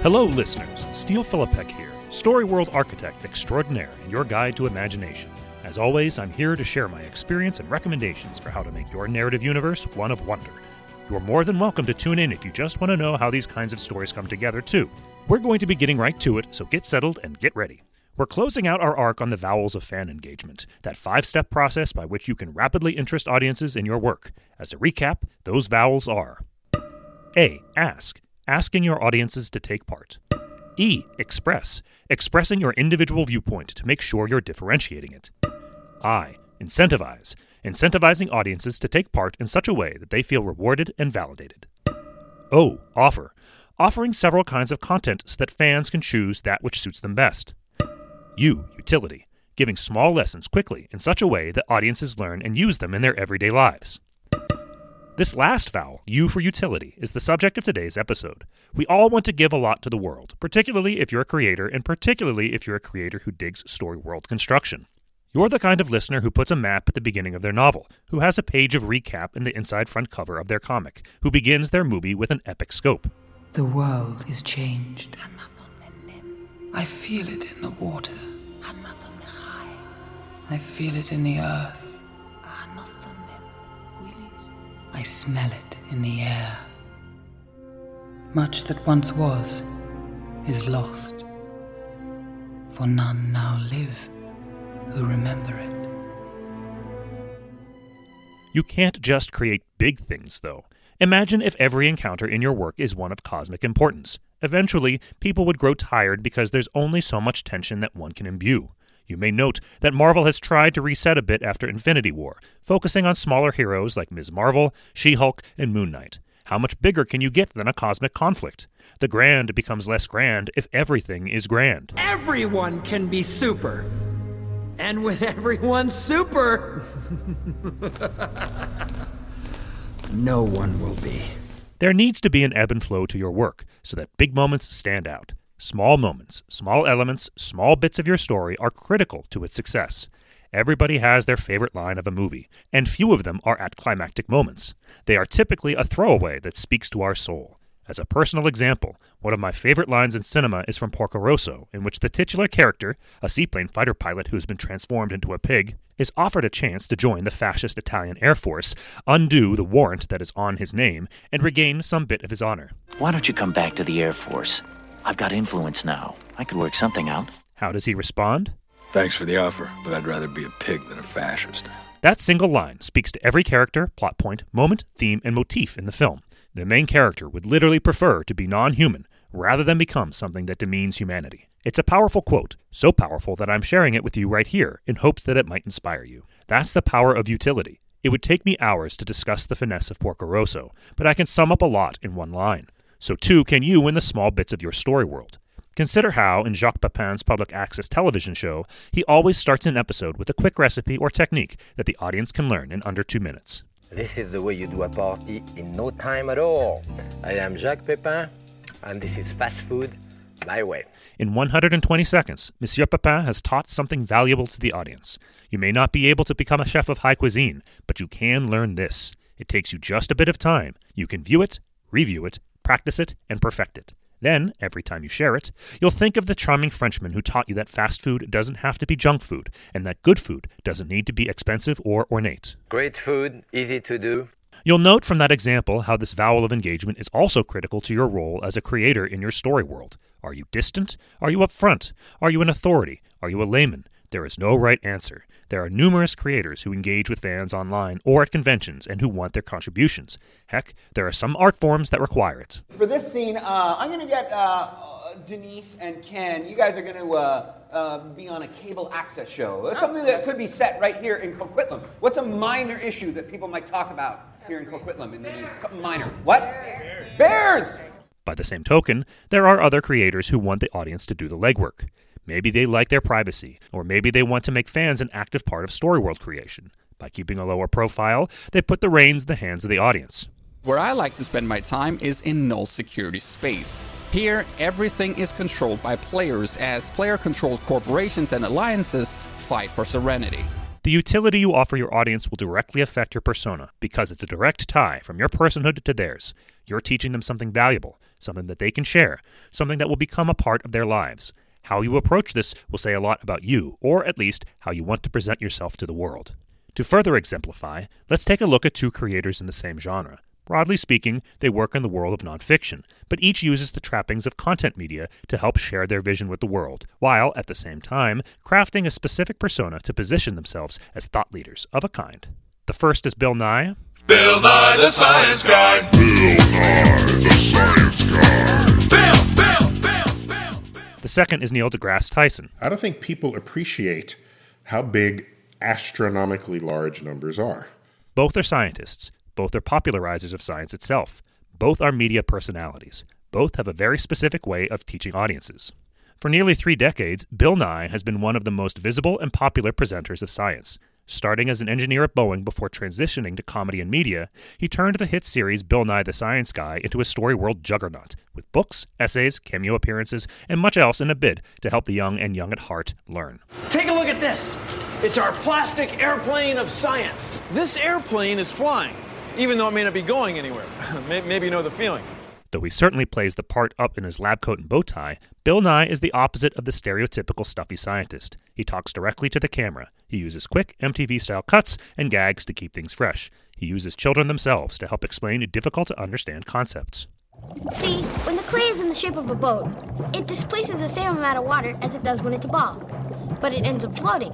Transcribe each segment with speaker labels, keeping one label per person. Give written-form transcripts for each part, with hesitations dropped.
Speaker 1: Hello, listeners. Steel Philippek here, Story World Architect Extraordinaire and your guide to imagination. As always, I'm here to share my experience and recommendations for how to make your narrative universe one of wonder. You're more than welcome to tune in if you just want to know how these kinds of stories come together, too. We're going to be getting right to it, so get settled and get ready. We're closing out our arc on the vowels of fan engagement, that 5-step process by which you can rapidly interest audiences in your work. As a recap, those vowels are: A. Ask. Asking your audiences to take part. E. Express. Expressing your individual viewpoint to make sure you're differentiating it. I. Incentivize. Incentivizing audiences to take part in such a way that they feel rewarded and validated. O. Offer. Offering several kinds of content so that fans can choose that which suits them best. U. Utility. Giving small lessons quickly in such a way that audiences learn and use them in their everyday lives. This last vowel, U for utility, is the subject of today's episode. We all want to give a lot to the world, particularly if you're a creator, and particularly if you're a creator who digs story world construction. You're the kind of listener who puts a map at the beginning of their novel, who has a page of recap in the inside front cover of their comic, who begins their movie with an epic scope.
Speaker 2: The world is changed. I feel it in the water. I feel it in the earth. I smell it in the air. Much that once was is lost, for none now live who remember it.
Speaker 1: You can't just create big things, though. Imagine if every encounter in your work is one of cosmic importance. Eventually, people would grow tired because there's only so much tension that one can imbue. You may note that Marvel has tried to reset a bit after Infinity War, focusing on smaller heroes like Ms. Marvel, She-Hulk, and Moon Knight. How much bigger can you get than a cosmic conflict? The grand becomes less grand if everything is grand.
Speaker 3: Everyone can be super. And when everyone's super, no one will be.
Speaker 1: There needs to be an ebb and flow to your work so that big moments stand out. Small moments, small elements, small bits of your story are critical to its success. Everybody has their favorite line of a movie, and few of them are at climactic moments. They are typically a throwaway that speaks to our soul. As a personal example, one of my favorite lines in cinema is from Porco Rosso, in which the titular character, a seaplane fighter pilot who's been transformed into a pig, is offered a chance to join the fascist Italian Air Force, undo the warrant that is on his name, and regain some bit of his honor.
Speaker 4: Why don't you come back to the Air Force? I've got influence now. I could work something out.
Speaker 1: How does he respond?
Speaker 5: Thanks for the offer, but I'd rather be a pig than a fascist.
Speaker 1: That single line speaks to every character, plot point, moment, theme, and motif in the film. The main character would literally prefer to be non-human rather than become something that demeans humanity. It's a powerful quote, so powerful that I'm sharing it with you right here in hopes that it might inspire you. That's the power of utility. It would take me hours to discuss the finesse of Porco Rosso, but I can sum up a lot in one line. So too can you in the small bits of your story world. Consider how, in Jacques Pepin's public access television show, he always starts an episode with a quick recipe or technique that the audience can learn in under 2 minutes.
Speaker 6: This is the way you do a party in no time at all. I am Jacques Pepin, and this is fast food my way.
Speaker 1: In 120 seconds, Monsieur Pepin has taught something valuable to the audience. You may not be able to become a chef of high cuisine, but you can learn this. It takes you just a bit of time. You can view it, review it, practice it, and perfect it. Then, every time you share it, you'll think of the charming Frenchman who taught you that fast food doesn't have to be junk food, and that good food doesn't need to be expensive or ornate.
Speaker 6: Great food, easy to do.
Speaker 1: You'll note from that example how this vowel of engagement is also critical to your role as a creator in your story world. Are you distant? Are you upfront? Are you an authority? Are you a layman? There is no right answer. There are numerous creators who engage with fans online or at conventions and who want their contributions. Heck, there are some art forms that require it.
Speaker 7: For this scene, I'm going to get Denise and Ken. You guys are going to be on a cable access show. Something that could be set right here in Coquitlam. What's a minor issue that people might talk about here in Coquitlam in the news? Something minor. What? Bears!
Speaker 1: By the same token, there are other creators who want the audience to do the legwork. Maybe they like their privacy, or maybe they want to make fans an active part of story world creation. By keeping a lower profile, they put the reins in the hands of the audience.
Speaker 8: Where I like to spend my time is in null security space. Here, everything is controlled by players as player-controlled corporations and alliances fight for serenity.
Speaker 1: The utility you offer your audience will directly affect your persona because it's a direct tie from your personhood to theirs. You're teaching them something valuable, something that they can share, something that will become a part of their lives. How you approach this will say a lot about you, or at least how you want to present yourself to the world. To further exemplify, let's take a look at two creators in the same genre. Broadly speaking, they work in the world of nonfiction, but each uses the trappings of content media to help share their vision with the world, while, at the same time, crafting a specific persona to position themselves as thought leaders of a kind. The first is Bill Nye.
Speaker 9: Bill Nye the Science Guy. Bill Nye the Science Guy. Bill.
Speaker 1: The second is Neil deGrasse Tyson.
Speaker 10: I don't think people appreciate how big astronomically large numbers are.
Speaker 1: Both are scientists. Both are popularizers of science itself. Both are media personalities. Both have a very specific way of teaching audiences. For nearly 3 decades, Bill Nye has been one of the most visible and popular presenters of science. Starting as an engineer at Boeing before transitioning to comedy and media, he turned the hit series Bill Nye the Science Guy into a story world juggernaut, with books, essays, cameo appearances, and much else in a bid to help the young and young at heart learn.
Speaker 11: Take a look at this. It's our plastic airplane of science. This airplane is flying, even though it may not be going anywhere. Maybe you know the feeling.
Speaker 1: Though he certainly plays the part up in his lab coat and bow tie, Bill Nye is the opposite of the stereotypical stuffy scientist. He talks directly to the camera. He uses quick, MTV-style cuts and gags to keep things fresh. He uses children themselves to help explain difficult-to-understand concepts.
Speaker 12: See, when the clay is in the shape of a boat, it displaces the same amount of water as it does when it's a ball, but it ends up floating.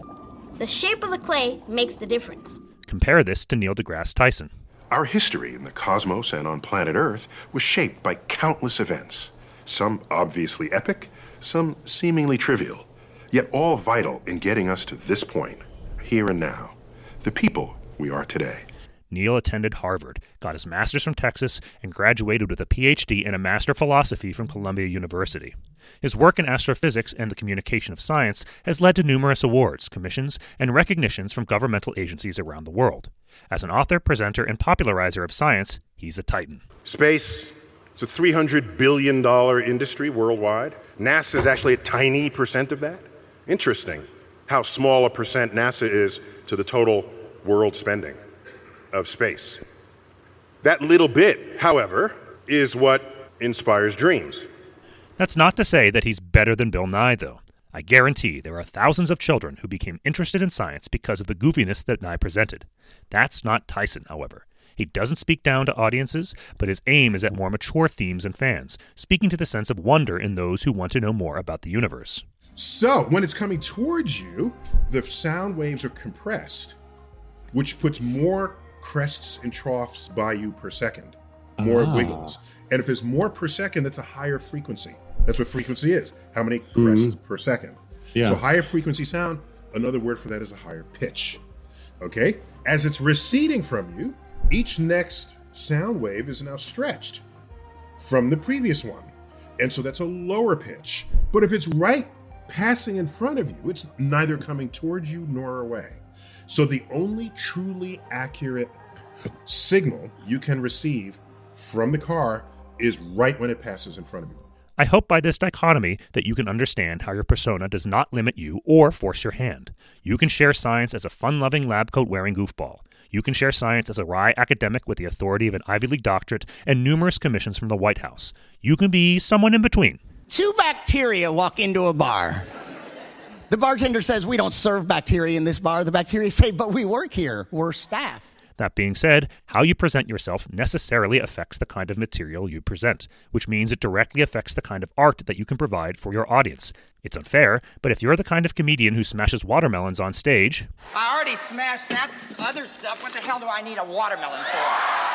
Speaker 12: The shape of the clay makes the difference.
Speaker 1: Compare this to Neil deGrasse Tyson.
Speaker 10: Our history in the cosmos and on planet Earth was shaped by countless events, some obviously epic, some seemingly trivial, yet all vital in getting us to this point, here and now, the people we are today.
Speaker 1: Neil attended Harvard, got his master's from Texas, and graduated with a PhD and a Master of Philosophy from Columbia University. His work in astrophysics and the communication of science has led to numerous awards, commissions, and recognitions from governmental agencies around the world. As an author, presenter, and popularizer of science, he's a titan.
Speaker 10: Space, it's a $300 billion industry worldwide. NASA is actually a tiny percent of that. Interesting how small a percent NASA is to the total world spending of space. That little bit, however, is what inspires dreams.
Speaker 1: That's not to say that he's better than Bill Nye, though. I guarantee there are thousands of children who became interested in science because of the goofiness that Nye presented. That's not Tyson, however. He doesn't speak down to audiences, but his aim is at more mature themes and fans, speaking to the sense of wonder in those who want to know more about the universe.
Speaker 10: So, when it's coming towards you, the sound waves are compressed, which puts more crests and troughs by you per second. More wiggles. And if there's more per second, that's a higher frequency. That's what frequency is. How many crests per second. Yeah. So higher frequency sound, another word for that is a higher pitch. Okay? As it's receding from you, each next sound wave is now stretched from the previous one. And so that's a lower pitch. But if it's right passing in front of you, it's neither coming towards you nor away. So the only truly accurate signal you can receive from the car is right when it passes in front of you.
Speaker 1: I hope by this dichotomy that you can understand how your persona does not limit you or force your hand. You can share science as a fun-loving lab coat-wearing goofball. You can share science as a wry academic with the authority of an Ivy League doctorate and numerous commissions from the White House. You can be someone in between.
Speaker 13: 2 bacteria walk into a bar. The bartender says, "We don't serve bacteria in this bar." The bacteria say, "But we work here. We're staff."
Speaker 1: That being said, how you present yourself necessarily affects the kind of material you present, which means it directly affects the kind of art that you can provide for your audience. It's unfair, but if you're the kind of comedian who smashes watermelons on stage...
Speaker 14: I already smashed that other stuff. What the hell do I need a watermelon for?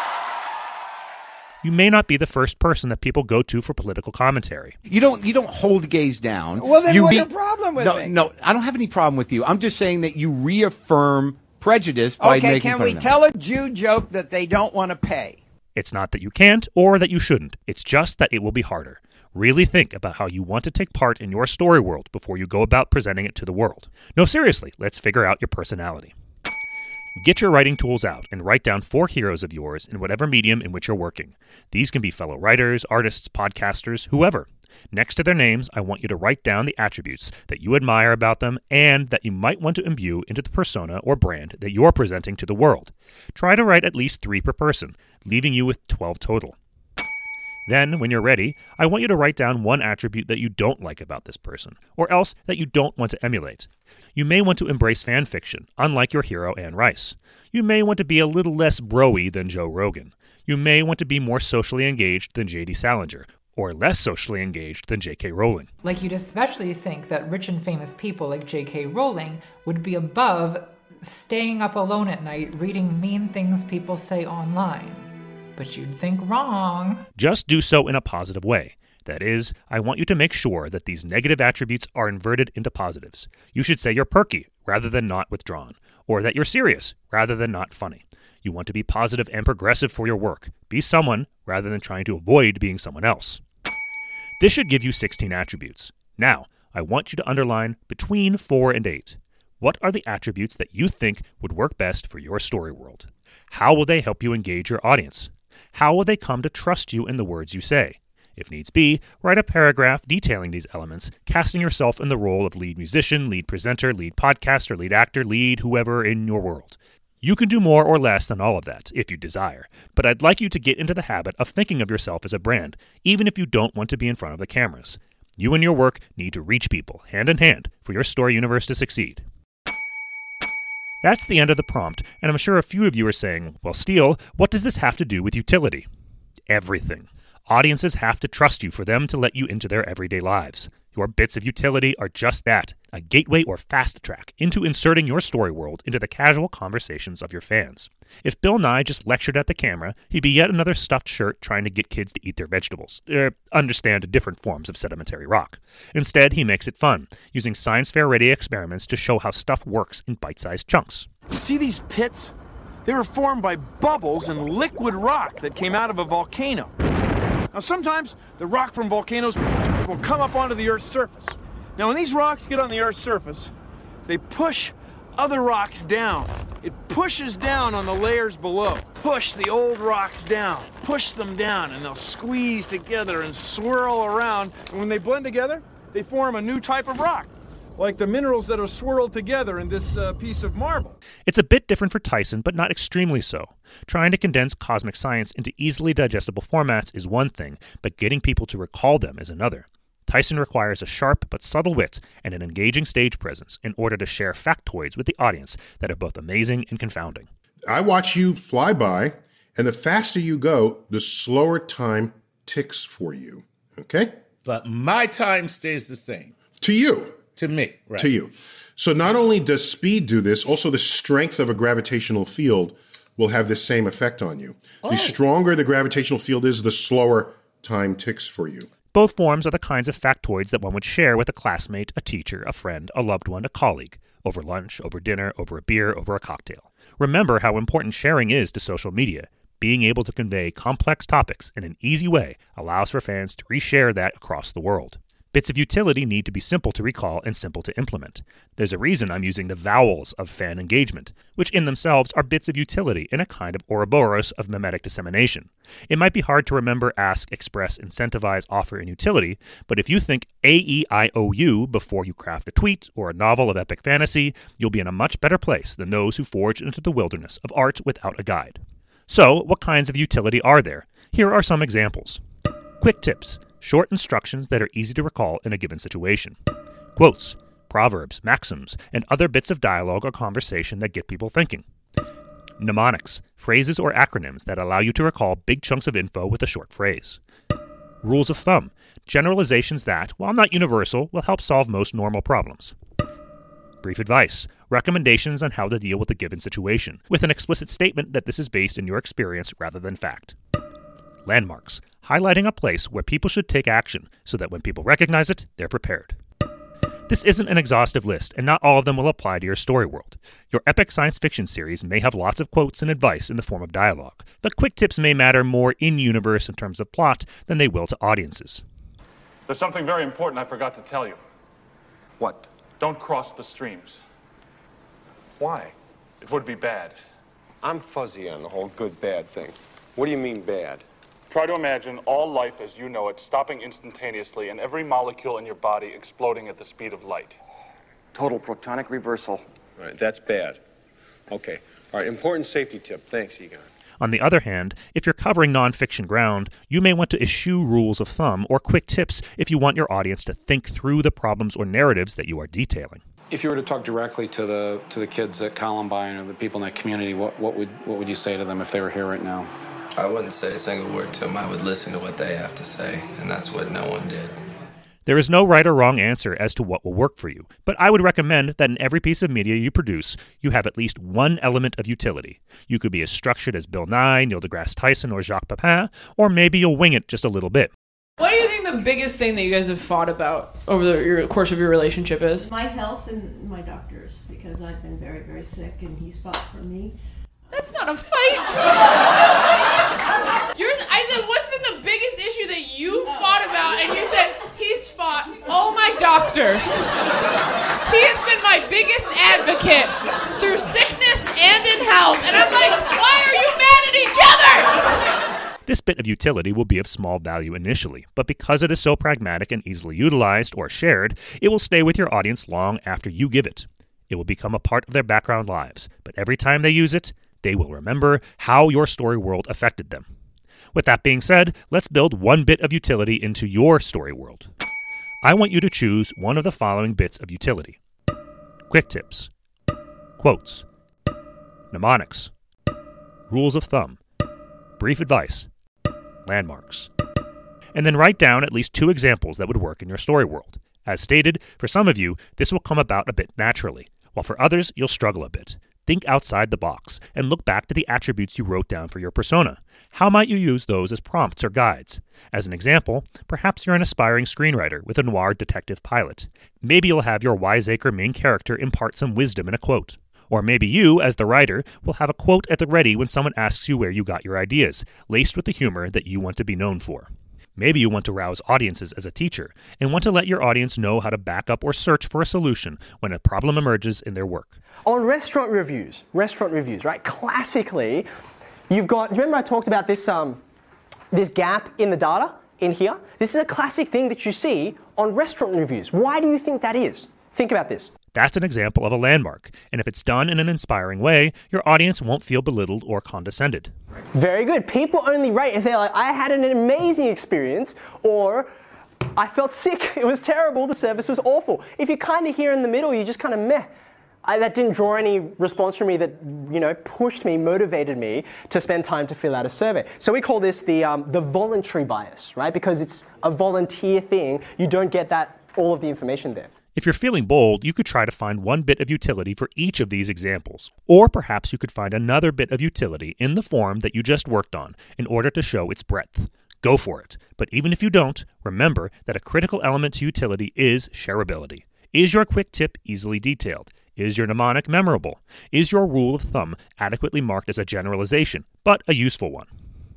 Speaker 1: You may not be the first person that people go to for political commentary.
Speaker 15: You don't hold gays down.
Speaker 3: Well, then what's the problem with me?
Speaker 15: No, I don't have any problem with you. I'm just saying that you reaffirm prejudice by making fun of them.
Speaker 3: Okay, can we tell a Jew joke that they don't want to pay?
Speaker 1: It's not that you can't or that you shouldn't. It's just that it will be harder. Really think about how you want to take part in your story world before you go about presenting it to the world. No, seriously, let's figure out your personality. Get your writing tools out and write down 4 heroes of yours in whatever medium in which you're working. These can be fellow writers, artists, podcasters, whoever. Next to their names, I want you to write down the attributes that you admire about them and that you might want to imbue into the persona or brand that you're presenting to the world. Try to write at least 3 per person, leaving you with 12 total. Then, when you're ready, I want you to write down one attribute that you don't like about this person, or else that you don't want to emulate. You may want to embrace fan fiction, unlike your hero Anne Rice. You may want to be a little less bro-y than Joe Rogan. You may want to be more socially engaged than J.D. Salinger, or less socially engaged than J.K. Rowling.
Speaker 16: Like, you'd especially think that rich and famous people like J.K. Rowling would be above staying up alone at night reading mean things people say online. But you'd think wrong.
Speaker 1: Just do so in a positive way. That is, I want you to make sure that these negative attributes are inverted into positives. You should say you're perky rather than not withdrawn, or that you're serious rather than not funny. You want to be positive and progressive for your work. Be someone rather than trying to avoid being someone else. This should give you 16 attributes. Now, I want you to underline between 4 and 8. What are the attributes that you think would work best for your story world? How will they help you engage your audience? How will they come to trust you in the words you say? If needs be, write a paragraph detailing these elements, casting yourself in the role of lead musician, lead presenter, lead podcaster, lead actor, lead whoever in your world. You can do more or less than all of that, if you desire, but I'd like you to get into the habit of thinking of yourself as a brand, even if you don't want to be in front of the cameras. You and your work need to reach people, hand in hand, for your story universe to succeed. That's the end of the prompt, and I'm sure a few of you are saying, well, Steele, what does this have to do with utility? Everything. Audiences have to trust you for them to let you into their everyday lives. Your bits of utility are just that, a gateway or fast track into inserting your story world into the casual conversations of your fans. If Bill Nye just lectured at the camera, he'd be yet another stuffed shirt trying to get kids to eat their vegetables, understand different forms of sedimentary rock. Instead, he makes it fun, using science fair-ready experiments to show how stuff works in bite-sized chunks.
Speaker 11: See these pits? They were formed by bubbles and liquid rock that came out of a volcano. Now, sometimes the rock from volcanoes will come up onto the Earth's surface. Now, when these rocks get on the Earth's surface, they push other rocks down. It pushes down on the layers below. Push the old rocks down. Push them down, and they'll squeeze together and swirl around. And when they blend together, they form a new type of rock, like the minerals that are swirled together in this piece of marble.
Speaker 1: It's a bit different for Tyson, but not extremely so. Trying to condense cosmic science into easily digestible formats is one thing, but getting people to recall them is another. Tyson requires a sharp but subtle wit and an engaging stage presence in order to share factoids with the audience that are both amazing and confounding.
Speaker 10: I watch you fly by, and the faster you go, the slower time ticks for you. Okay?
Speaker 17: But my time stays the same.
Speaker 10: To you.
Speaker 17: To me, right.
Speaker 10: To you. So not only does speed do this, also the strength of a gravitational field will have the same effect on you. The stronger the gravitational field is, the slower time ticks for you.
Speaker 1: Both forms are the kinds of factoids that one would share with a classmate, a teacher, a friend, a loved one, a colleague, over lunch, over dinner, over a beer, over a cocktail. Remember how important sharing is to social media. Being able to convey complex topics in an easy way allows for fans to reshare that across the world. Bits of utility need to be simple to recall and simple to implement. There's a reason I'm using the vowels of fan engagement, which in themselves are bits of utility in a kind of Ouroboros of mimetic dissemination. It might be hard to remember ask, express, incentivize, offer, and utility, but if you think A-E-I-O-U before you craft a tweet or a novel of epic fantasy, you'll be in a much better place than those who forge into the wilderness of art without a guide. So, what kinds of utility are there? Here are some examples. Quick tips. Short instructions that are easy to recall in a given situation. Quotes, proverbs, maxims, and other bits of dialogue or conversation that get people thinking. Mnemonics, phrases or acronyms that allow you to recall big chunks of info with a short phrase. Rules of thumb, generalizations that, while not universal, will help solve most normal problems. Brief advice, recommendations on how to deal with a given situation, with an explicit statement that this is based in your experience rather than fact. Landmarks, highlighting a place where people should take action so that when people recognize it, they're prepared. This isn't an exhaustive list, and not all of them will apply to your story world. Your epic science fiction series may have lots of quotes and advice in the form of dialogue, but quick tips may matter more in-universe in terms of plot than they will to audiences.
Speaker 18: There's something very important I forgot to tell you.
Speaker 11: What?
Speaker 18: Don't cross the streams.
Speaker 11: Why?
Speaker 18: It would be bad.
Speaker 19: I'm fuzzy on the whole good-bad thing. What do you mean bad?
Speaker 18: Try to imagine all life as you know it stopping instantaneously and every molecule in your body exploding at the speed of light.
Speaker 19: Total protonic reversal.
Speaker 20: All right, that's bad. Okay. All right, important safety tip. Thanks, Egon.
Speaker 1: On the other hand, if you're covering nonfiction ground, you may want to eschew rules of thumb or quick tips if you want your audience to think through the problems or narratives that you are detailing.
Speaker 20: If you were to talk directly to the kids at Columbine or the people in that community, what would you say to them if they were here right now?
Speaker 21: I wouldn't say a single word to them. I would listen to what they have to say, and that's what no one did.
Speaker 1: There is no right or wrong answer as to what will work for you, but I would recommend that in every piece of media you produce, you have at least one element of utility. You could be as structured as Bill Nye, Neil deGrasse Tyson, or Jacques Pepin, or maybe you'll wing it just a little bit.
Speaker 22: What do you think the biggest thing that you guys have fought about over the course of your relationship is?
Speaker 23: My health and my doctors, because I've been very, very sick, and he's fought for me.
Speaker 22: That's not a fight. I said, what's been the biggest issue that you fought about? And you said, he's fought all my doctors. He has been my biggest advocate through sickness and in health. And I'm like, why are you mad at each other?
Speaker 1: This bit of utility will be of small value initially, but because it is so pragmatic and easily utilized or shared, it will stay with your audience long after you give it. It will become a part of their background lives, but every time they use it, they will remember how your story world affected them. With that being said, let's build one bit of utility into your story world. I want you to choose one of the following bits of utility. Quick tips, quotes, mnemonics, rules of thumb, brief advice, landmarks. And then write down at least 2 examples that would work in your story world. As stated, for some of you, this will come about a bit naturally, while for others, you'll struggle a bit. Think outside the box and look back to the attributes you wrote down for your persona. How might you use those as prompts or guides? As an example, perhaps you're an aspiring screenwriter with a noir detective pilot. Maybe you'll have your wiseacre main character impart some wisdom in a quote. Or maybe you, as the writer, will have a quote at the ready when someone asks you where you got your ideas, laced with the humor that you want to be known for. Maybe you want to rouse audiences as a teacher and want to let your audience know how to back up or search for a solution when a problem emerges in their work.
Speaker 24: On restaurant reviews, right? Classically, you've got, remember I talked about this gap in the data in here? This is a classic thing that you see on restaurant reviews. Why do you think that is? Think about this.
Speaker 1: That's an example of a landmark, and if it's done in an inspiring way, your audience won't feel belittled or condescended.
Speaker 24: Very good. People only rate if they're like, I had an amazing experience, or I felt sick, it was terrible, the service was awful. If you're kind of here in the middle, you're just kind of meh. That didn't draw any response from me that, pushed me, motivated me to spend time to fill out a survey. So we call this the voluntary bias, right? Because it's a volunteer thing, you don't get all of the information there.
Speaker 1: If you're feeling bold, you could try to find one bit of utility for each of these examples. Or perhaps you could find another bit of utility in the form that you just worked on in order to show its breadth. Go for it. But even if you don't, remember that a critical element to utility is shareability. Is your quick tip easily detailed? Is your mnemonic memorable? Is your rule of thumb adequately marked as a generalization, but a useful one?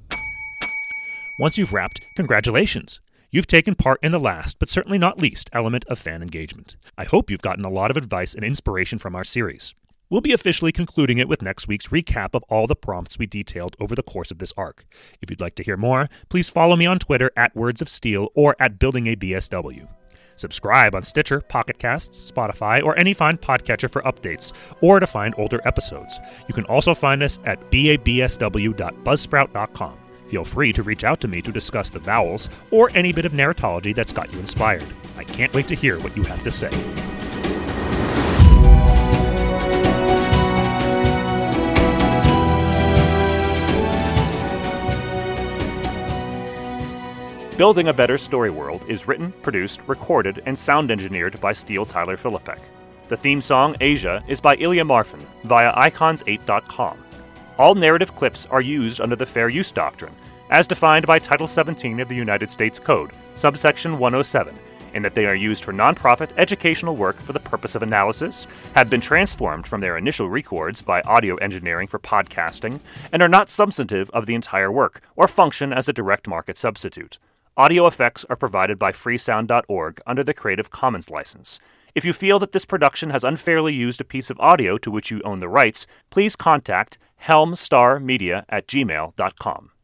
Speaker 1: Once you've wrapped, congratulations! You've taken part in the last, but certainly not least, element of fan engagement. I hope you've gotten a lot of advice and inspiration from our series. We'll be officially concluding it with next week's recap of all the prompts we detailed over the course of this arc. If you'd like to hear more, please follow me on Twitter at Words of Steel or at BuildingABSW. Subscribe on Stitcher, Pocket Casts, Spotify, or any fine podcatcher for updates, or to find older episodes. You can also find us at babsw.buzzsprout.com. Feel free to reach out to me to discuss the vowels or any bit of narratology that's got you inspired. I can't wait to hear what you have to say. Building a Better Story World is written, produced, recorded, and sound engineered by Steele Tyler Philippek. The theme song, Asia, is by Ilya Marfin via icons8.com. All narrative clips are used under the Fair Use Doctrine, as defined by Title 17 of the United States Code, subsection 107, in that they are used for nonprofit educational work for the purpose of analysis, have been transformed from their initial records by audio engineering for podcasting, and are not substantive of the entire work, or function as a direct market substitute. Audio effects are provided by freesound.org under the Creative Commons license. If you feel that this production has unfairly used a piece of audio to which you own the rights, please contact helmstarmedia@gmail.com.